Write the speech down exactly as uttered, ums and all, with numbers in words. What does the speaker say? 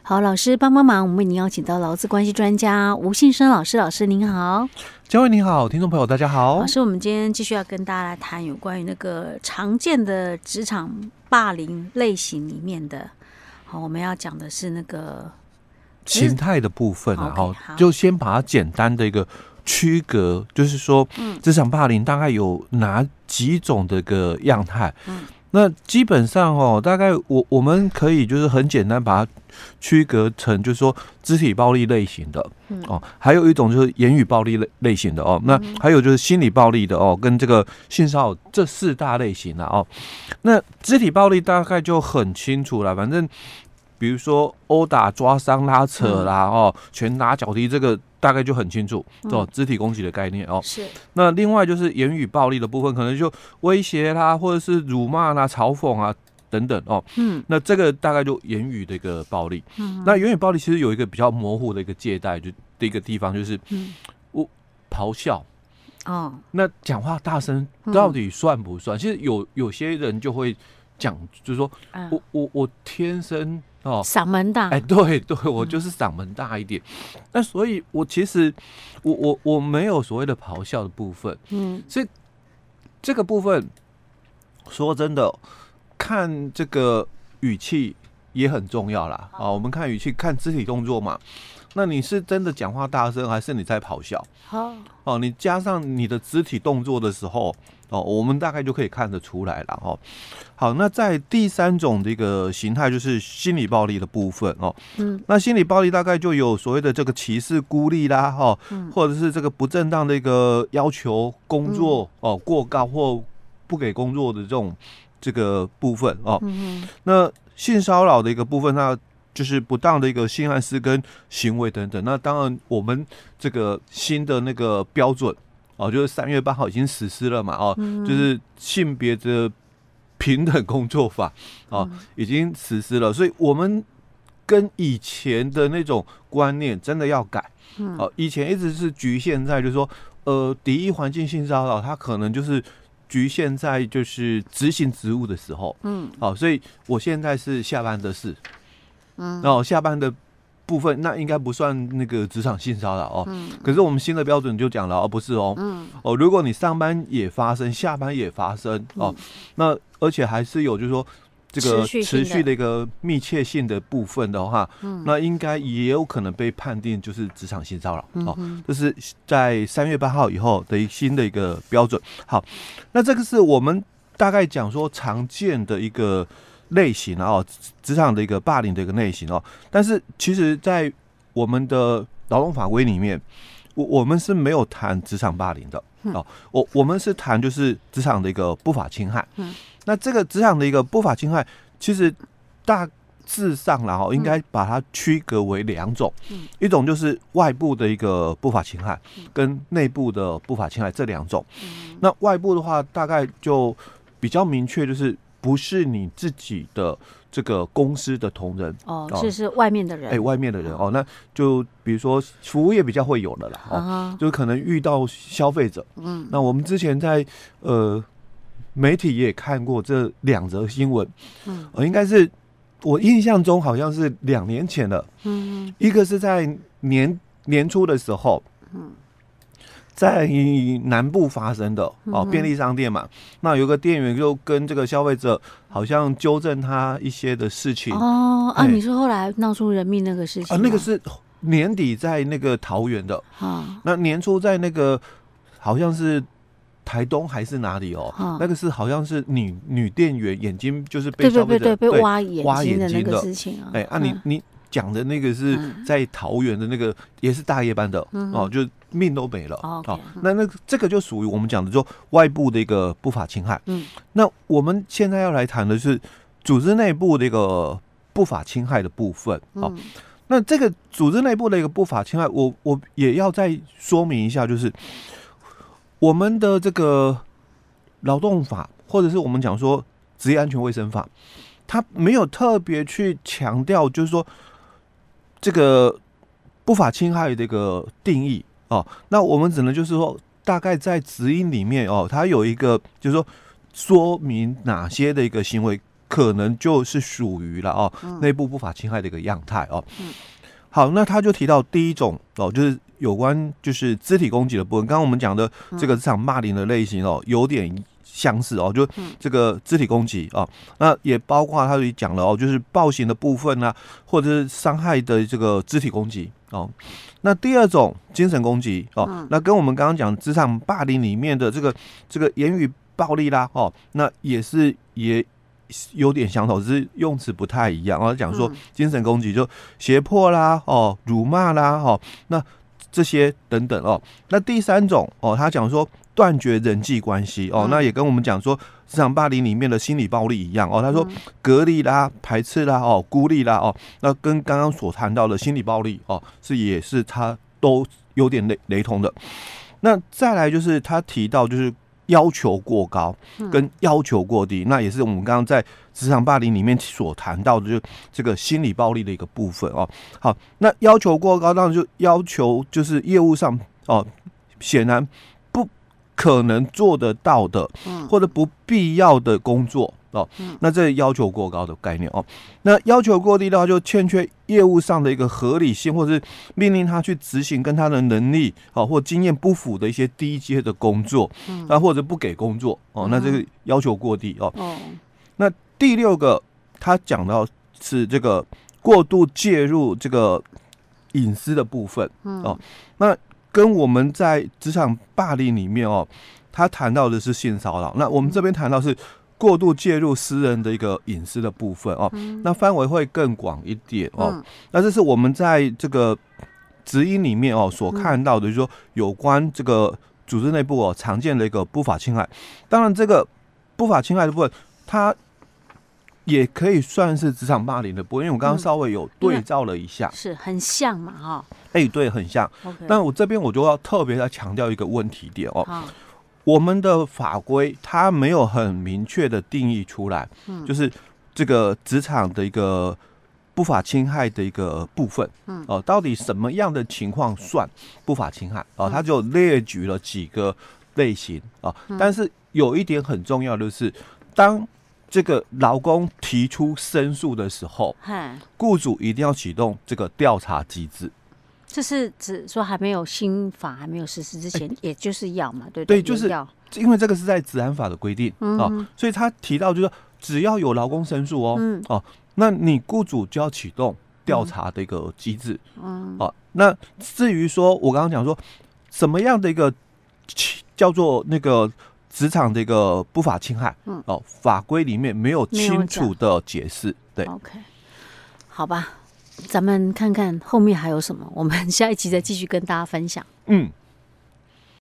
好，老师帮帮忙，我们为您邀请到劳资关系专家吴信生老师。老师您好。 嘉惠你好，听众朋友大家好。 老师，我们今天继续要跟大家来谈有关于那个常见的职场霸凌类型里面的，好，我们要讲的是那个形态的部分啊， okay, 好，就先把它简单的一个区隔，就是说，职场霸凌大概有哪几种的一个样态？嗯，那基本上哦，大概我我们可以就是很简单把它区隔成，就是说肢体暴力类型的，嗯哦，还有一种就是言语暴力类类型的哦，那还有就是心理暴力的哦，跟这个性骚扰这四大类型啊哦，那肢体暴力大概就很清楚了，反正。比如说殴打、抓伤、拉扯啦，哦，拳打脚踢，这个大概就很清楚哦，肢体攻击的概念哦。 是。 那另外就是言语暴力的部分，可能就威胁啦，或者是辱骂啦、嘲讽啊等等哦。嗯。那这个大概就言语的一个暴力。嗯。那言语暴力其实有一个比较模糊的一个界带，就的一个地方就是，嗯，我咆哮。哦。那讲话大声到底算不算？嗯、其实有有些人就会讲，就是说、嗯、我我我天生。 哦，嗓门大， 哎、欸，对对，我就是嗓门大一点。嗯、那所以，我其实我我我没有所谓的咆哮的部分，嗯，所以这个部分说真的，看这个语气也很重要啦。啊，我们看语气，看肢体动作嘛。那你是真的讲话大声，还是你在咆哮？好，哦，你加上你的肢体动作的时候。哦，我们大概就可以看得出来了哦。好，那在第三种的一个形态就是心理暴力的部分哦。嗯，那心理暴力大概就有所谓的这个歧视、孤立啦，哈、嗯，或者是这个不正当的一个要求工作、嗯、哦过高或不给工作的这种这个部分哦。嗯，那性骚扰的一个部分，那就是不当的一个性暗示跟行为等等。那当然，我们这个新的那个标准。哦，就是三月八号已经实施了嘛，哦，嗯、就是性别的平等工作法，哦，嗯、已经实施了，所以我们跟以前的那种观念真的要改，嗯、哦，以前一直是局限在就是说，呃，敌意环境性骚扰，它可能就是局限在就是执行职务的时候，嗯，好、哦，所以我现在是下班的事，嗯，然后下班的。部分那应该不算那个职场性骚扰哦，嗯、可是我们新的标准就讲了哦，不是哦，嗯、哦，如果你上班也发生，下班也发生哦，嗯、那而且还是有就是说这个持续的一个密切性的部分的话，嗯、那应该也有可能被判定就是职场性骚扰、嗯、哦，这是在三月八号以后的新的一个标准。好，那这个是我们大概讲说常见的一个。类型啊，哦，职场的一个霸凌的一个类型哦，但是其实，在我们的劳动法规里面，我我们是没有谈职场霸凌的、嗯、哦，我我们是谈就是职场的一个不法侵害。嗯，那这个职场的一个不法侵害，其实大致上啦，哦，应该把它区隔为两种，嗯、一种就是外部的一个不法侵害，嗯、跟内部的不法侵害这两种。嗯、那外部的话，大概就比较明确，就是。不是你自己的这个公司的同仁哦，这是外面的人， 哎、欸，外面的人哦，那就比如说服务业比较会有的啦，哦，uh huh. 就是可能遇到消费者，嗯，那我们之前在呃媒体也看过这两则新闻，嗯，呃，应该是我印象中好像是两年前了，嗯，一个是在年年初的时候，嗯。在南部发生的哦，便利商店嘛，那有个店员就跟这个消费者好像纠正他一些的事情哦啊，你说后来闹出人命那个事情啊，那个是年底在那个桃园的啊，那年初在那个好像是台东还是哪里哦，啊、那个是好像是女女店员眼睛就是被消费者对对对对被挖眼挖眼睛的事情啊， 哎啊你你讲的那个是在桃园的那个也是大夜班的、嗯、哦，就命都没了、哦 okay, 哦、那那这个就属于我们讲的就外部的一个不法侵害。嗯，那我们现在要来谈的是组织内部的一个不法侵害的部分。哦，嗯、那这个组织内部的一个不法侵害，我我也要再说明一下，就是我们的这个劳动法，或者是我们讲说职业安全卫生法，它没有特别去强调，就是说这个不法侵害的一个定义哦。那我们只能就是说，大概在指引里面哦，它有一个就是说说明哪些的一个行为可能就是属于了哦，内部不法侵害的一个样态哦。好，那他就提到第一种哦，就是有关就是肢体攻击的部分。刚刚我们讲的这个职场霸凌的类型哦，有点相似哦，就这个肢体攻击哦，那也包括他也讲了哦，就是暴行的部分啊，或者是伤害的这个肢体攻击哦。那第二种精神攻击哦，那跟我们刚刚讲职场霸凌里面的这个这个言语暴力啦哦，那也是也。有点相同，只是用词不太一样。然后讲说精神攻击就胁迫啦、哦辱骂啦、哦那这些等等哦。那第三种哦，他讲说断绝人际关系哦，那也跟我们讲说职场霸凌里面的心理暴力一样哦。他说隔离啦、排斥啦、哦孤立啦哦，那跟刚刚所谈到的心理暴力哦，是也是他都有点雷雷同的。那再来就是他提到就是要求过高跟要求过低，那也是我们刚刚在职场霸凌里面所谈到的，就这个心理暴力的一个部分哦。好，那要求过高，当然就要求就是业务上哦，显然不可能做得到的，或者不必要的工作哦，那这要求过高的概念哦。那要求过低的话，就欠缺业务上的一个合理性，或是命令他去执行跟他的能力哦或经验不符的一些低阶的工作，啊或者不给工作哦，那这个要求过低哦。那第六个他讲到是这个过度介入这个隐私的部分哦，那跟我们在职场霸凌里面哦，他谈到的是性骚扰，那我们这边谈到是过度介入私人的一个隐私的部分哦，那范围会更广一点哦。那这是我们在这个指引里面哦所看到的，就是说有关这个组织内部哦常见的一个不法侵害。当然，这个不法侵害的部分，它也可以算是职场霸凌的部分，因为我刚刚稍微有对照了一下， 嗯、是很像嘛哈、哦。 哎、欸，对，很像。Okay. 但我这边我就要特别再强调一个问题点哦。 好， 我们的法规它没有很明确的定义出来，嗯、就是这个职场的一个不法侵害的一个部分，嗯，哦、呃，到底什么样的情况算不法侵害？哦、呃，它就列举了几个类型啊、呃，但是有一点很重要的是，当这个劳工提出申诉的时候，雇主一定要启动这个调查机制。 这是指说还没有新法还没有实施之前，欸、也就是要嘛，对对， 对，就是因为这个是在治安法的规定、嗯哦、所以他提到就是只要有劳工申诉哦、嗯、哦，那你雇主就要启动调查的一个机制，嗯，哦，那至于说我刚刚讲说什么样的一个叫做那个职场的一个不法侵害，嗯，哦，法规里面没有清楚的解释，对 ，OK， 好吧。咱们看看后面还有什么，我们下一集再继续跟大家分享。 嗯。